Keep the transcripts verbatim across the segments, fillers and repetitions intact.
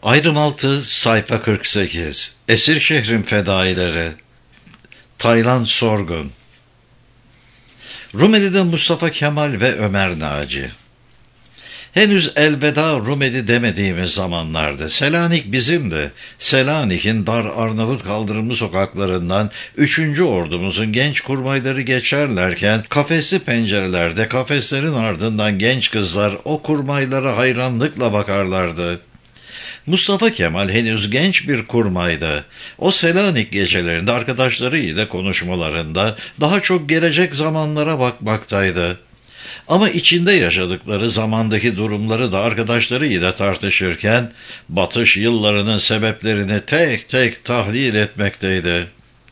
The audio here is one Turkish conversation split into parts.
Ayrım altı sayfa kırk sekiz. Esir şehrin fedaileri. Taylan Sorgun. Rumeli'de Mustafa Kemal ve Ömer Naci. Henüz elveda Rumeli demediğimiz zamanlarda Selanik bizimdi. Selanik'in dar Arnavut kaldırımlı sokaklarından üçüncü ordumuzun genç kurmayları geçerlerken kafesli pencerelerde kafeslerin ardından genç kızlar o kurmaylara hayranlıkla bakarlardı. Mustafa Kemal henüz genç bir kurmaydı. O Selanik gecelerinde arkadaşlarıyla konuşmalarında daha çok gelecek zamanlara bakmaktaydı. Ama içinde yaşadıkları zamandaki durumları da arkadaşlarıyla tartışırken batış yıllarının sebeplerini tek tek tahlil etmekteydi.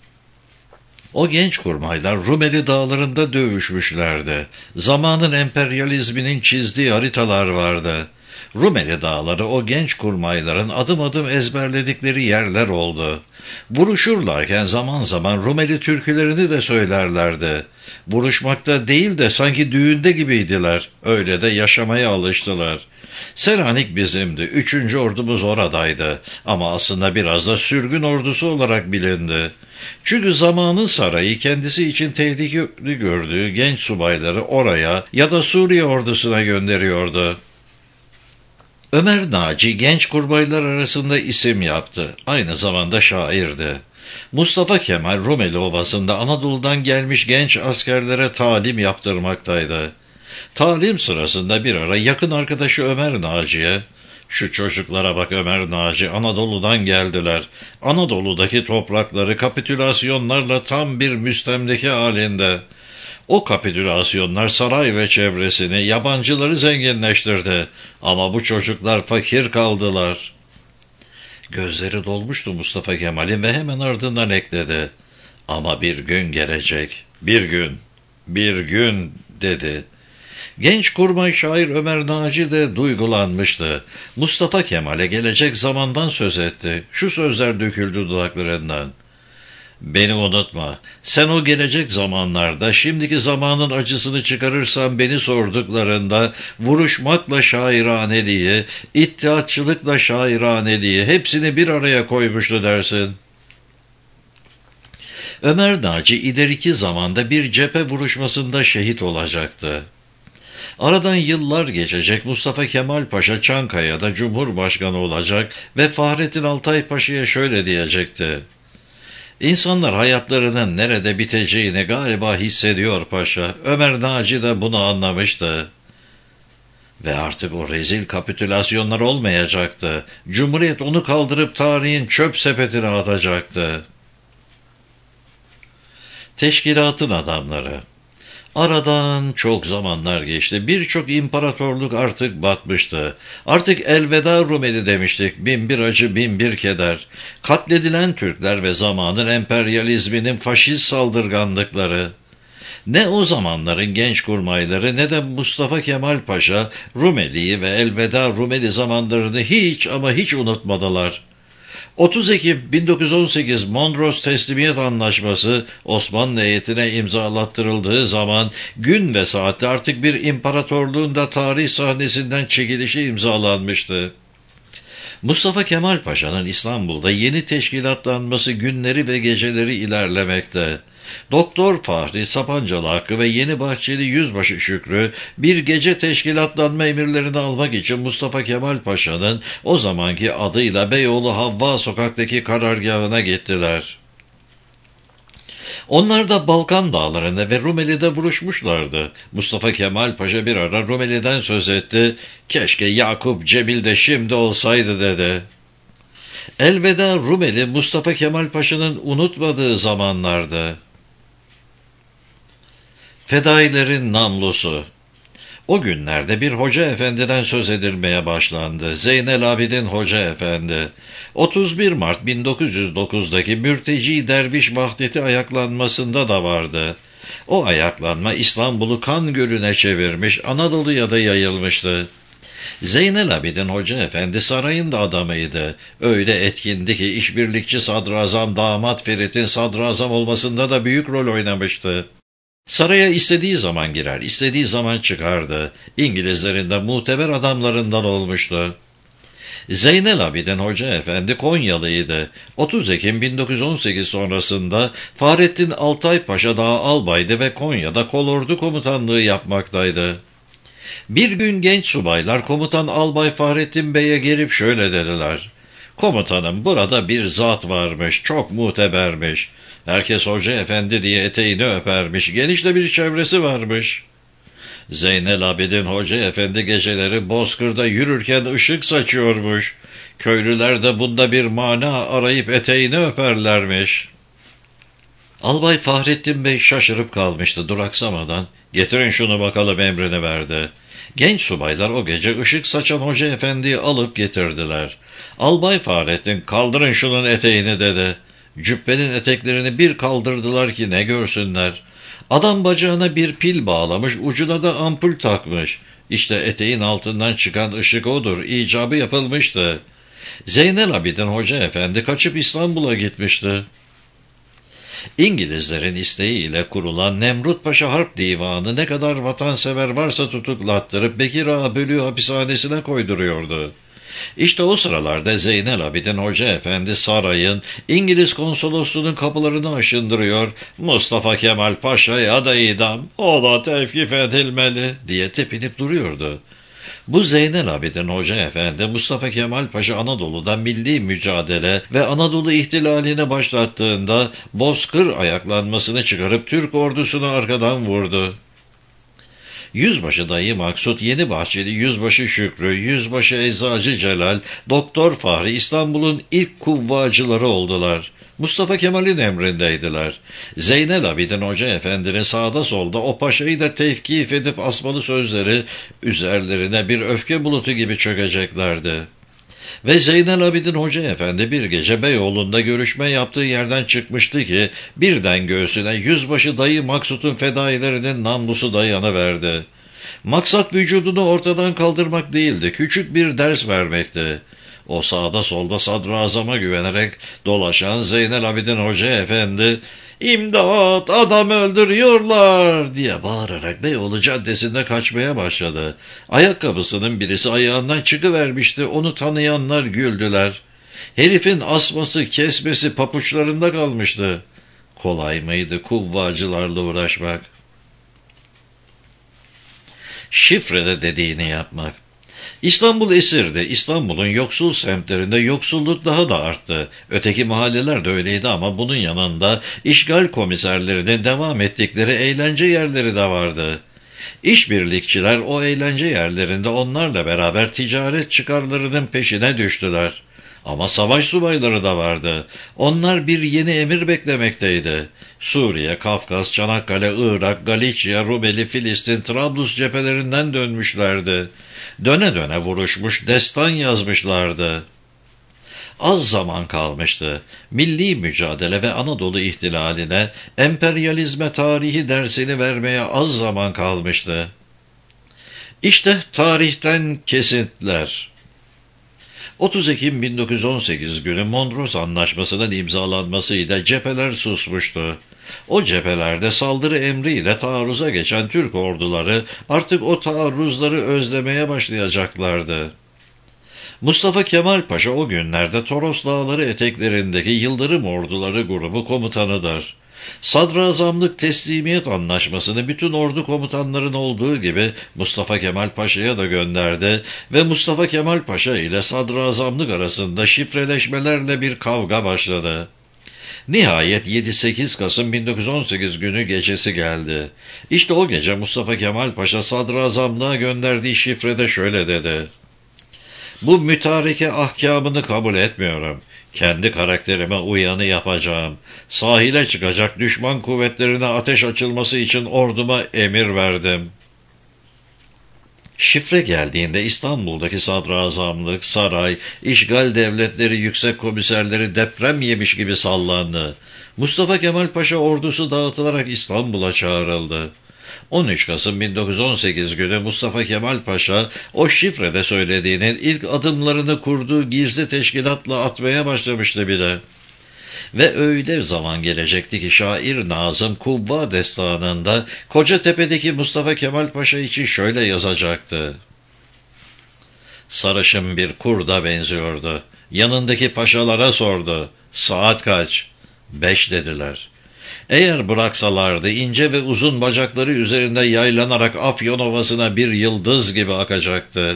O genç kurmaylar Rumeli dağlarında dövüşmüşlerdi. Zamanın emperyalizminin çizdiği haritalar vardı. Rumeli dağları o genç kurmayların adım adım ezberledikleri yerler oldu. Vuruşurlarken zaman zaman Rumeli türkülerini de söylerlerdi. Vuruşmakta değil de sanki düğünde gibiydiler. Öyle de yaşamaya alıştılar. Selanik bizimdi. Üçüncü ordumuz oradaydı. Ama aslında biraz da sürgün ordusu olarak bilindi. Çünkü zamanın sarayı kendisi için tehlikeli gördüğü genç subayları oraya ya da Suriye ordusuna gönderiyordu. Ömer Naci genç kurmaylar arasında isim yaptı. Aynı zamanda şairdi. Mustafa Kemal Rumeli Ovası'nda Anadolu'dan gelmiş genç askerlere talim yaptırmaktaydı. Talim sırasında bir ara yakın arkadaşı Ömer Naci'ye, "Şu çocuklara bak Ömer Naci, Anadolu'dan geldiler. Anadolu'daki toprakları kapitülasyonlarla tam bir müstemleke halinde. O kapitülasyonlar saray ve çevresini, yabancıları zenginleştirdi. Ama bu çocuklar fakir kaldılar." Gözleri dolmuştu Mustafa Kemal'in ve hemen ardından ekledi. "Ama bir gün gelecek, bir gün, bir gün," dedi. Genç kurmay şair Ömer Naci de duygulanmıştı. Mustafa Kemal'e gelecek zamandan söz etti. Şu sözler döküldü dudaklarından: "Beni unutma. Sen o gelecek zamanlarda şimdiki zamanın acısını çıkarırsan beni sorduklarında vuruşmakla şairaneliği, ittihatçılıkla şairaneliği hepsini bir araya koymuştu dersin." Ömer Naci ileriki zamanda bir cephe vuruşmasında şehit olacaktı. Aradan yıllar geçecek, Mustafa Kemal Paşa Çankaya'da Cumhurbaşkanı olacak ve Fahrettin Altay Paşa'ya şöyle diyecekti: "İnsanlar hayatlarının nerede biteceğini galiba hissediyor paşa." Ömer Naci de bunu anlamıştı. Ve artık o rezil kapitülasyonlar olmayacaktı. Cumhuriyet onu kaldırıp tarihin çöp sepetine atacaktı. Teşkilatın adamları. Aradan çok zamanlar geçti. Birçok imparatorluk artık batmıştı. Artık elveda Rumeli demiştik. Bin bir acı, bin bir keder. Katledilen Türkler ve zamanın emperyalizminin faşist saldırganlıkları. Ne o zamanların genç kurmayları ne de Mustafa Kemal Paşa Rumeli'yi ve elveda Rumeli zamanlarını hiç ama hiç unutmadılar. otuz Ekim bin dokuz yüz on sekiz Mondros Teslimiyet Anlaşması Osmanlı heyetine imzalattırıldığı zaman gün ve saatte artık bir imparatorluğun da tarih sahnesinden çekilişi imzalanmıştı. Mustafa Kemal Paşa'nın İstanbul'da yeni teşkilatlanması günleri ve geceleri ilerlemekte. Doktor Fahri Sapancalı Hakkı ve Yeni Bahçeli Yüzbaşı Şükrü bir gece teşkilatlanma emirlerini almak için Mustafa Kemal Paşa'nın o zamanki adıyla Beyoğlu Havva Sokak'taki karargahına gittiler. Onlar da Balkan dağlarında ve Rumeli'de buluşmuşlardı. Mustafa Kemal Paşa bir ara Rumeli'den söz etti. "Keşke Yakup Cemil de şimdi olsaydı," dedi. Elveda Rumeli Mustafa Kemal Paşa'nın unutmadığı zamanlardı. Fedailerin namlusu. O günlerde bir hoca efendiden söz edilmeye başlandı. Zeynel Abidin Hoca Efendi. otuz bir Mart bin dokuz yüz dokuzdaki mürteci derviş Vahdeti ayaklanmasında da vardı. O ayaklanma İstanbul'u kan gölüne çevirmiş, Anadolu'ya da yayılmıştı. Zeynel Abidin Hoca Efendi sarayın da adamıydı. Öyle etkindi ki işbirlikçi sadrazam damat Ferit'in sadrazam olmasında da büyük rol oynamıştı. Saraya istediği zaman girer, istediği zaman çıkardı. İngilizlerin de muteber adamlarından olmuştu. Zeynel Abidin Hoca Efendi Konyalıydı. otuz Ekim bin dokuz yüz on sekiz sonrasında Fahrettin Altay Paşa Dağ albaydı ve Konya'da kolordu komutanlığı yapmaktaydı. Bir gün genç subaylar komutan Albay Fahrettin Bey'e gelip şöyle dediler: "Komutanım, burada bir zat varmış, çok mutebermiş. Herkes Hoca Efendi diye eteğini öpermiş, geniş de bir çevresi varmış." Zeynel Abidin Hoca Efendi geceleri Bozkır'da yürürken ışık saçıyormuş. Köylüler de bunda bir mana arayıp eteğini öperlermiş. Albay Fahrettin Bey şaşırıp kalmıştı, duraksamadan "Getirin şunu bakalım" emrini verdi. Genç subaylar o gece ışık saçan Hoca Efendi'yi alıp getirdiler. Albay Fahrettin "Kaldırın şunun eteğini" dedi. Cübbenin eteklerini bir kaldırdılar ki ne görsünler. Adam bacağına bir pil bağlamış, ucuna da ampul takmış. İşte eteğin altından çıkan ışık odur, icabı yapılmıştı. Zeynel Abidin Hoca Efendi kaçıp İstanbul'a gitmişti. İngilizlerin isteğiyle kurulan Nemrut Paşa Harp Divanı ne kadar vatansever varsa tutuklattırıp Bekir Ağa Bölüğü hapishanesine koyduruyordu. İşte o sıralarda Zeynel Abidin Hoca Efendi sarayın, İngiliz konsolosluğunun kapılarını aşındırıyor, "Mustafa Kemal Paşa'ya da idam, o da tevkif edilmeli" diye tepinip duruyordu. Bu Zeynel Abidin Hoca Efendi, Mustafa Kemal Paşa Anadolu'da milli mücadele ve Anadolu ihtilalini başlattığında Bozkır ayaklanmasını çıkarıp Türk ordusunu arkadan vurdu. Yüzbaşı Dayı Maksut, Yeni Bahçeli Yüzbaşı Şükrü, Yüzbaşı Eczacı Celal, Doktor Fahri İstanbul'un ilk kuvvacıları oldular. Mustafa Kemal'in emrindeydiler. Zeynel Abidin Hoca Efendi'nin sağda solda o paşayı da tevkif edip asmalı sözleri üzerlerine bir öfke bulutu gibi çökeceklerdi. Ve Zeynel Abidin Hoca Efendi bir gece Beyoğlu'nda görüşme yaptığı yerden çıkmıştı ki birden göğsüne Yüzbaşı Dayı Maksut'un fedailerinin namlusu dayanıverdi. Maksat vücudunu ortadan kaldırmak değildi, küçük bir ders vermekti. O sağda solda sadrazama güvenerek dolaşan Zeynel Abidin Hoca Efendi, "İmdat, adam öldürüyorlar!" diye bağırarak Beyoğlu Caddesi'nde kaçmaya başladı. Ayakkabısının birisi ayağından çıkıvermişti, onu tanıyanlar güldüler. Herifin asması, kesmesi papuçlarında kalmıştı. Kolay mıydı kuvvacılarla uğraşmak? Şifrede dediğini yapmak. İstanbul esirdi. İstanbul'un yoksul semtlerinde yoksulluk daha da arttı. Öteki mahalleler de öyleydi ama bunun yanında işgal komiserlerinin devam ettikleri eğlence yerleri de vardı. İşbirlikçiler o eğlence yerlerinde onlarla beraber ticaret çıkarlarının peşine düştüler. Ama savaş subayları da vardı. Onlar bir yeni emir beklemekteydi. Suriye, Kafkas, Çanakkale, Irak, Galicia, Rumeli, Filistin, Trablus cephelerinden dönmüşlerdi. Döne döne vuruşmuş, destan yazmışlardı. Az zaman kalmıştı. Milli mücadele ve Anadolu ihtilaline, emperyalizme tarihi dersini vermeye az zaman kalmıştı. İşte tarihten kesintiler. otuz Ekim bin dokuz yüz on sekiz günü Mondros Anlaşması'nın imzalanmasıyla cepheler susmuştu. O cephelerde saldırı emriyle taarruza geçen Türk orduları artık o taarruzları özlemeye başlayacaklardı. Mustafa Kemal Paşa o günlerde Toros Dağları eteklerindeki Yıldırım Orduları grubu komutanıdır. Sadrazamlık teslimiyet anlaşmasını bütün ordu komutanların olduğu gibi Mustafa Kemal Paşa'ya da gönderdi ve Mustafa Kemal Paşa ile sadrazamlık arasında şifreleşmelerle bir kavga başladı. Nihayet yedi sekiz Kasım bin dokuz yüz on sekiz günü gecesi geldi. İşte o gece Mustafa Kemal Paşa sadrazamlığa gönderdiği şifrede şöyle dedi: "Bu mütareke ahkamını kabul etmiyorum. Kendi karakterime uyanı yapacağım. Sahile çıkacak düşman kuvvetlerine ateş açılması için orduma emir verdim." Şifre geldiğinde İstanbul'daki sadrazamlık, saray, işgal devletleri, yüksek komiserleri deprem yemiş gibi sallandı. Mustafa Kemal Paşa ordusu dağıtılarak İstanbul'a çağrıldı. on üç Kasım bin dokuz yüz on sekiz günü Mustafa Kemal Paşa o şifrede söylediğinin ilk adımlarını kurduğu gizli teşkilatla atmaya başlamıştı bile. Ve öyle zaman gelecekti ki şair Nazım Kubba destanında Kocatepe'deki Mustafa Kemal Paşa için şöyle yazacaktı: Sarışın bir kurda benziyordu. Yanındaki paşalara sordu. Saat kaç? Beş dediler. Eğer bıraksalardı ince ve uzun bacakları üzerinde yaylanarak Afyon Ovası'na bir yıldız gibi akacaktı.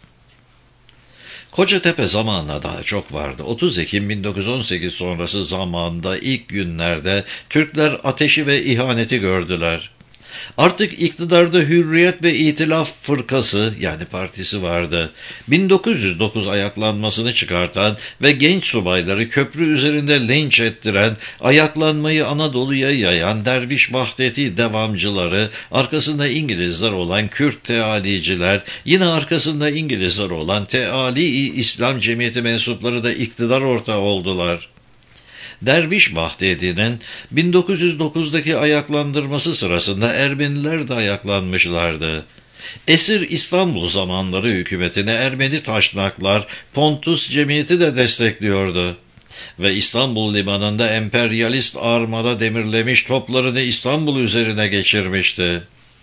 Kocatepe zamanla daha çok vardı. otuz Ekim bin dokuz yüz on sekiz sonrası zamanda ilk günlerde Türkler ateşi ve ihaneti gördüler. Artık iktidarda Hürriyet ve İtilaf Fırkası yani partisi vardı. bin dokuz yüz dokuz ayaklanmasını çıkartan ve genç subayları köprü üzerinde linç ettiren, ayaklanmayı Anadolu'ya yayan Derviş Vahdeti devamcıları, arkasında İngilizler olan Kürt tealiciler, yine arkasında İngilizler olan Teali İslam Cemiyeti mensupları da iktidar ortağı oldular. Derviş Vahdeti'nin bin dokuz yüz dokuzdaki ayaklandırması sırasında Ermeniler de ayaklanmışlardı. Esir İstanbul zamanları hükümetine Ermeni taşnaklar, Pontus Cemiyeti de destekliyordu. Ve İstanbul limanında emperyalist armada demirlemiş toplarını İstanbul üzerine geçirmişti.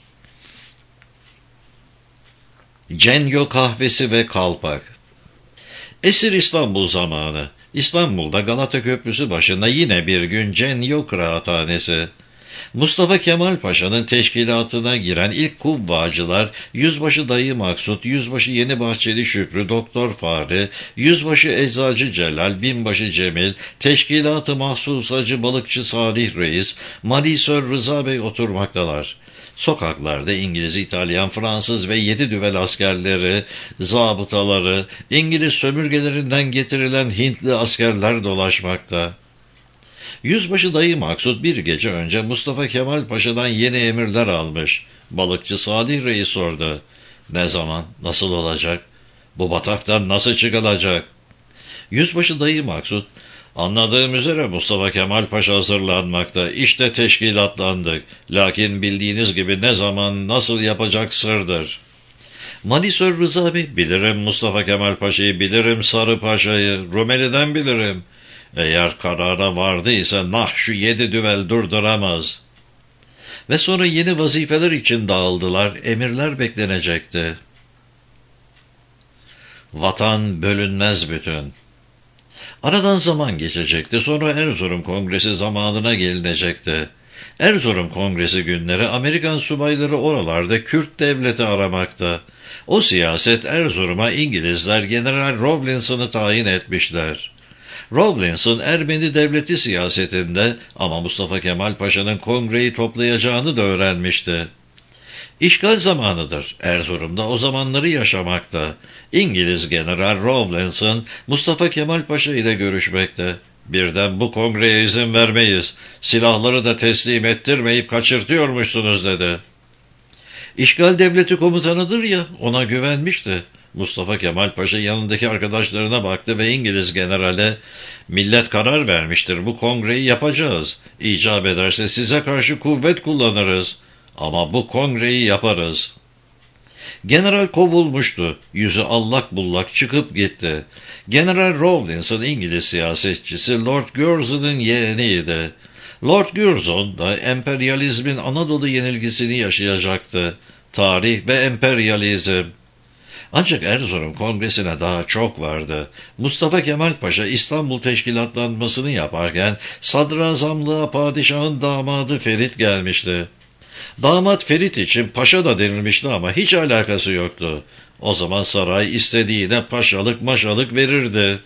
Cenyo kahvesi ve kalpak. Esir İstanbul zamanı. İstanbul'da Galata Köprüsü başında yine bir gün Cenyo Kıraathanesi. Mustafa Kemal Paşa'nın teşkilatına giren ilk kubbacılar Yüzbaşı Dayı Maksut, Yüzbaşı Yeni Bahçeli Şükrü, Doktor Fahri, Yüzbaşı Eczacı Celal, Binbaşı Cemil, Teşkilat-ı Mahsusacı Balıkçı Salih Reis, Malisör Rıza Bey oturmaktalar. Sokaklarda İngiliz, İtalyan, Fransız ve yedi düvel askerleri, zabıtaları, İngiliz sömürgelerinden getirilen Hintli askerler dolaşmakta. Yüzbaşı Dayı Maksut bir gece önce Mustafa Kemal Paşa'dan yeni emirler almış. Balıkçı Salih Reis sordu. Ne zaman, nasıl olacak? Bu bataktan nasıl çıkılacak? Yüzbaşı Dayı Maksut, anladığım üzere Mustafa Kemal Paşa hazırlanmakta. İşte teşkilatlandık. Lakin bildiğiniz gibi ne zaman, nasıl yapacak sırdır. Malisör Rıza Bey, bilirim Mustafa Kemal Paşa'yı, bilirim Sarı Paşa'yı, Rumeli'den bilirim. Eğer karara vardıysa nah şu yedi düvel durduramaz. Ve sonra yeni vazifeler için dağıldılar, emirler beklenecekti. Vatan bölünmez bütün. Aradan zaman geçecekti, sonra Erzurum Kongresi zamanına gelinecekti. Erzurum Kongresi günleri Amerikan subayları oralarda Kürt devleti aramakta. O siyaset Erzurum'a İngilizler General Rawlinson'ı tayin etmişler. Rawlinson Ermeni devleti siyasetinde ama Mustafa Kemal Paşa'nın kongreyi toplayacağını da öğrenmişti. İşgal zamanıdır. Erzurum'da o zamanları yaşamakta. İngiliz General Rawlinson Mustafa Kemal Paşa ile görüşmekte. Birden bu kongreye izin vermeyiz. Silahları da teslim ettirmeyip kaçırtıyormuşsunuz dedi. İşgal devleti komutanıdır ya, ona güvenmişti. Mustafa Kemal Paşa yanındaki arkadaşlarına baktı ve İngiliz generale, millet karar vermiştir, bu kongreyi yapacağız. İcap ederse size karşı kuvvet kullanırız. Ama bu kongreyi yaparız. General kovulmuştu. Yüzü allak bullak çıkıp gitti. General Rawlinson İngiliz siyasetçisi Lord Curzon'un yeğeniydi. Lord Curzon da emperyalizmin Anadolu yenilgisini yaşayacaktı. Tarih ve emperyalizm. Ancak Erzurum Kongresi'ne daha çok vardı. Mustafa Kemal Paşa İstanbul teşkilatlanmasını yaparken sadrazamlığa padişahın damadı Ferit gelmişti. Damat Ferit için paşa da denilmişti ama hiç alakası yoktu. O zaman saray istediğine paşalık maşalık verirdi.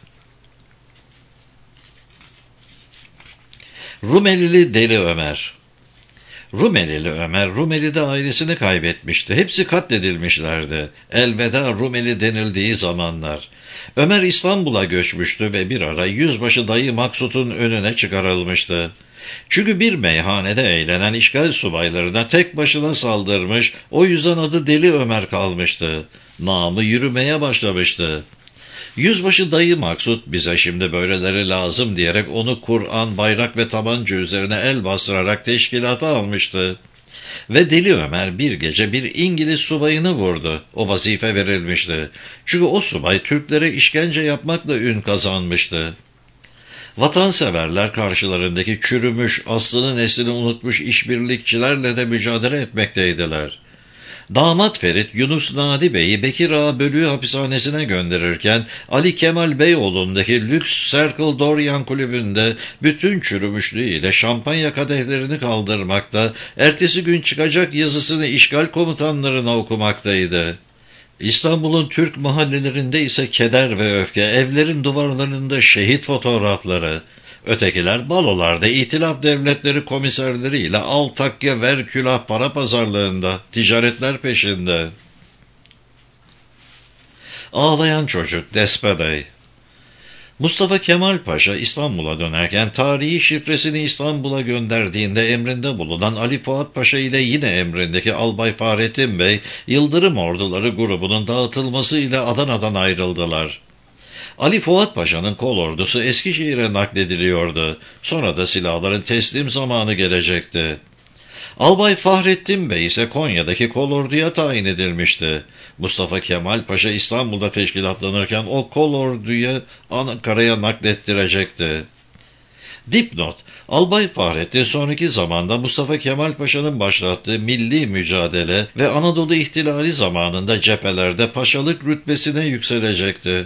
Rumelili Deli Ömer. Rumelili Ömer, Rumeli'de ailesini kaybetmişti. Hepsi katledilmişlerdi. Elveda Rumeli denildiği zamanlar. Ömer İstanbul'a göçmüştü ve bir ara Yüzbaşı Dayı Maksut'un önüne çıkarılmıştı. Çünkü bir meyhanede eğlenen işgal subaylarına tek başına saldırmış, o yüzden adı Deli Ömer kalmıştı. Namı yürümeye başlamıştı. Yüzbaşı Dayı Maksut bize şimdi böyleleri lazım diyerek onu Kur'an, bayrak ve tabanca üzerine el bastırarak teşkilata almıştı. Ve Deli Ömer bir gece bir İngiliz subayını vurdu. O vazife verilmişti. Çünkü o subay Türklere işkence yapmakla ün kazanmıştı. Vatanseverler karşılarındaki çürümüş, aslını neslini unutmuş işbirlikçilerle de mücadele etmekteydiler. Damat Ferit, Yunus Nadi Bey'i Bekir Ağa Bölüğü hapishanesine gönderirken, Ali Kemal Beyoğlu'ndaki Lüks Circle Dorian Kulübü'nde bütün çürümüşlüğüyle şampanya kadehlerini kaldırmakta, ertesi gün çıkacak yazısını işgal komutanlarına okumaktaydı. İstanbul'un Türk mahallelerinde ise keder ve öfke, evlerin duvarlarında şehit fotoğrafları. Ötekiler balolarda itilaf devletleri komiserleriyle al takke ver külah para pazarlığında, ticaretler peşinde. Ağlayan çocuk Despe Bey. Mustafa Kemal Paşa İstanbul'a dönerken tarihi şifresini İstanbul'a gönderdiğinde emrinde bulunan Ali Fuat Paşa ile yine emrindeki Albay Fahrettin Bey, Yıldırım Orduları grubunun dağıtılmasıyla Adana'dan ayrıldılar. Ali Fuat Paşa'nın kol ordusu Eskişehir'e naklediliyordu. Sonra da silahların teslim zamanı gelecekti. Albay Fahrettin Bey ise Konya'daki kol orduya tayin edilmişti. Mustafa Kemal Paşa İstanbul'da teşkilatlanırken o kol orduya Ankara'ya naklettirecekti. Dipnot: Albay Fahrettin sonraki zamanda Mustafa Kemal Paşa'nın başlattığı milli mücadele ve Anadolu ihtilali zamanında cephelerde paşalık rütbesine yükselecekti.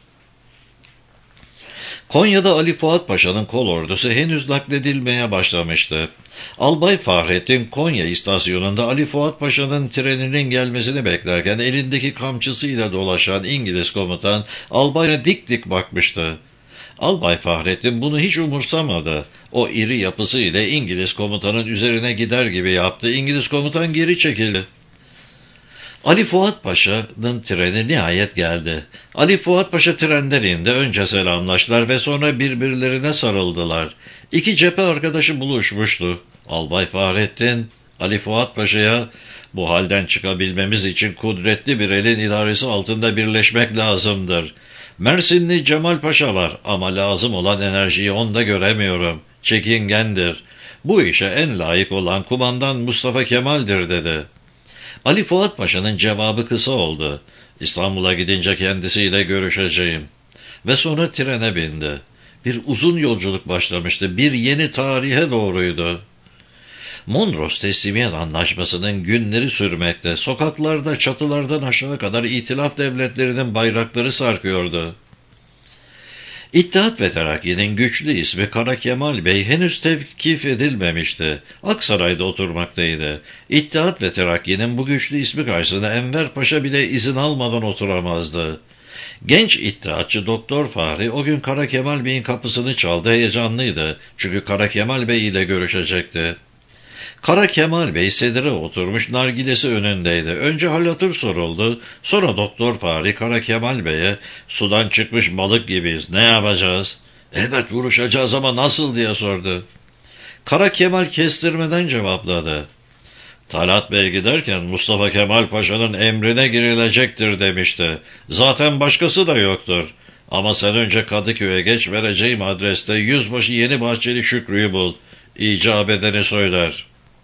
Konya'da Ali Fuat Paşa'nın kol ordusu henüz nakledilmeye başlamıştı. Albay Fahrettin Konya istasyonunda Ali Fuat Paşa'nın treninin gelmesini beklerken elindeki kamçısıyla dolaşan İngiliz komutan albayla dik dik bakmıştı. Albay Fahrettin bunu hiç umursamadı. O iri yapısı ile İngiliz komutanın üzerine gider gibi yaptı. İngiliz komutan geri çekildi. Ali Fuat Paşa'nın treni nihayet geldi. Ali Fuat Paşa trenden indi. Önce selamlaştılar ve sonra birbirlerine sarıldılar. İki cephe arkadaşı buluşmuştu. Albay Fahrettin, Ali Fuat Paşa'ya, "Bu halden çıkabilmemiz için kudretli bir elin idaresi altında birleşmek lazımdır. Mersinli Cemal Paşa var ama lazım olan enerjiyi onda göremiyorum. Çekingendir. Bu işe en layık olan kumandan Mustafa Kemal'dir," dedi. Ali Fuat Paşa'nın cevabı kısa oldu. "İstanbul'a gidince kendisiyle görüşeceğim." Ve sonra trene bindi. Bir uzun yolculuk başlamıştı. Bir yeni tarihe doğruydu. Mondros Teslimiyet Anlaşması'nın günleri sürmekte. Sokaklarda çatılardan aşağı kadar itilaf devletlerinin bayrakları sarkıyordu. İttihat ve Terakki'nin güçlü ismi Kara Kemal Bey henüz tevkif edilmemişti. Aksaray'da oturmaktaydı. İttihat ve Terakki'nin bu güçlü ismi karşısında Enver Paşa bile izin almadan oturamazdı. Genç İttihatçı Doktor Fahri o gün Kara Kemal Bey'in kapısını çaldı, heyecanlıydı. Çünkü Kara Kemal Bey ile görüşecekti. Kara Kemal Bey sedire oturmuş, nargilesi önündeydi. Önce hal hatır soruldu. Sonra Doktor Fahri Kara Kemal Bey'e, "Sudan çıkmış balık gibiyiz. Ne yapacağız?" "Evet, vuruşacağız ama nasıl?" diye sordu. Kara Kemal kestirmeden cevapladı. "Talat Bey giderken Mustafa Kemal Paşa'nın emrine girilecektir demişti. Zaten başkası da yoktur. Ama sen önce Kadıköy'e geç, vereceğim adreste Yüzbaşı Yeni Bahçeli Şükrü'yü bul. İcap edeni söyler."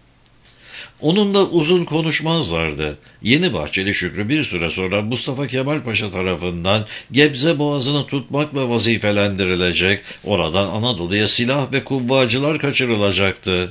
Onunla uzun konuşmazlardı. Yeni Bahçeli Şükrü bir süre sonra Mustafa Kemal Paşa tarafından Gebze Boğazı'nı tutmakla vazifelendirilecek, oradan Anadolu'ya silah ve kuvvacılar kaçırılacaktı.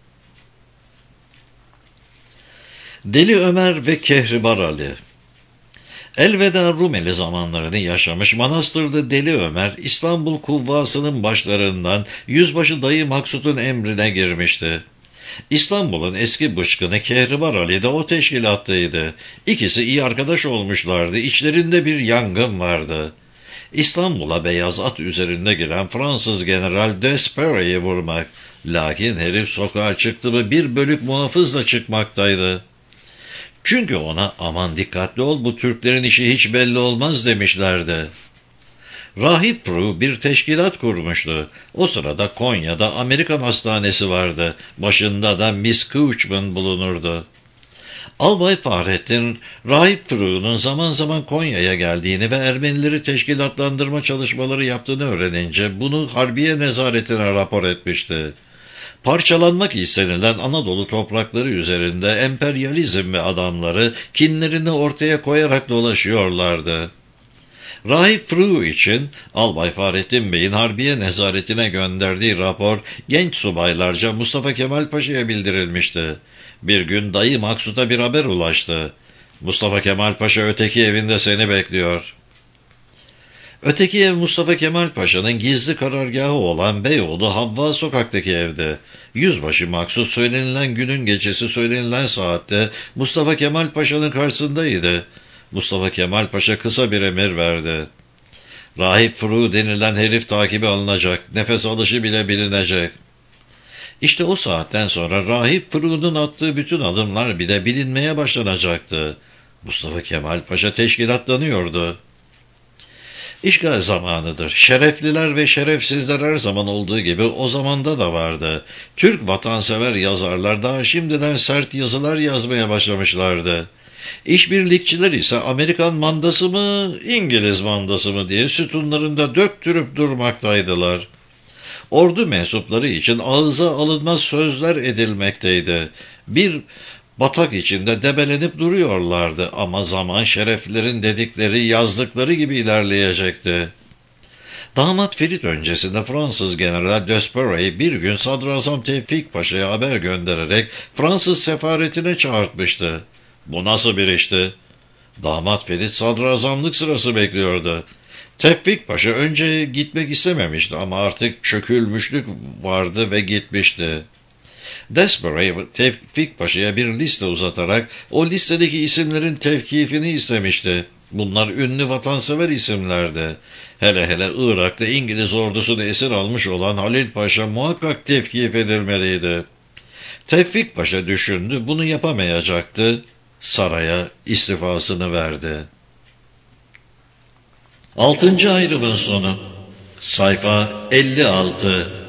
Deli Ömer ve Kehribar Ali. Elveda Rumeli zamanlarını yaşamış Manastırlı Deli Ömer, İstanbul kuvvasının başlarından Yüzbaşı Dayı Maksut'un emrine girmişti. İstanbul'un eski bıçkını Kehribar Ali de o teşkilattaydı. İkisi iyi arkadaş olmuşlardı. İçlerinde bir yangın vardı. İstanbul'a beyaz at üzerinde giren Fransız General Despere'yi vurmak. Lakin herif sokağa çıktı mı bir bölük muhafızla çıkmaktaydı. Çünkü ona "Aman dikkatli ol, bu Türklerin işi hiç belli olmaz," demişlerdi. Rahip Fru bir teşkilat kurmuştu. O sırada Konya'da Amerikan hastanesi vardı. Başında da Miss Couchman bulunurdu. Albay Fahrettin, Rahip Fru'nun zaman zaman Konya'ya geldiğini ve Ermenileri teşkilatlandırma çalışmaları yaptığını öğrenince bunu Harbiye Nezaretine rapor etmişti. Parçalanmak istenilen Anadolu toprakları üzerinde emperyalizm ve adamları kinlerini ortaya koyarak dolaşıyorlardı. Rahip Fru için Albay Fahrettin Bey'in Harbiye Nezaretine gönderdiği rapor genç subaylarca Mustafa Kemal Paşa'ya bildirilmişti. Bir gün dayı Maksut'a bir haber ulaştı. Mustafa Kemal Paşa öteki evinde seni bekliyor. Öteki ev Mustafa Kemal Paşa'nın gizli karargahı olan Beyoğlu Havva sokaktaki evde. Yüzbaşı Maksut söylenilen günün gecesi söylenilen saatte Mustafa Kemal Paşa'nın karşısındaydı. Mustafa Kemal Paşa kısa bir emir verdi. Rahip Furu denilen herif takibi alınacak, nefes alışı bile bilinecek. İşte o saatten sonra Rahip Furu'nun attığı bütün adımlar bile bilinmeye başlanacaktı. Mustafa Kemal Paşa teşkilatlanıyordu. İşgal zamanıdır. Şerefliler ve şerefsizler her zaman olduğu gibi o zamanda da vardı. Türk vatansever yazarlar daha şimdiden sert yazılar yazmaya başlamışlardı. İşbirlikçiler ise Amerikan mandası mı, İngiliz mandası mı diye sütunlarında döktürüp durmaktaydılar. Ordu mensupları için ağıza alınmaz sözler edilmekteydi. Bir batak içinde debelenip duruyorlardı ama zaman şereflerin dedikleri, yazdıkları gibi ilerleyecekti. Damat Ferit öncesinde Fransız General Desperay bir gün Sadrazam Tevfik Paşa'ya haber göndererek Fransız sefaretine çağırtmıştı. Bu nasıl bir işti? Damat Ferit sadrazamlık sırası bekliyordu. Tevfik Paşa önce gitmek istememişti ama artık çökülmüşlük vardı ve gitmişti. Desperay Tevfik Paşa'ya bir liste uzatarak o listedeki isimlerin tevkifini istemişti. Bunlar ünlü vatansever isimlerdi. Hele hele Irak'ta İngiliz ordusunu esir almış olan Halil Paşa muhakkak tevkif edilmeliydi. Tevfik Paşa düşündü, bunu yapamayacaktı. Saraya istifasını verdi. Altıncı ayrımın sonu. Sayfa elli altı.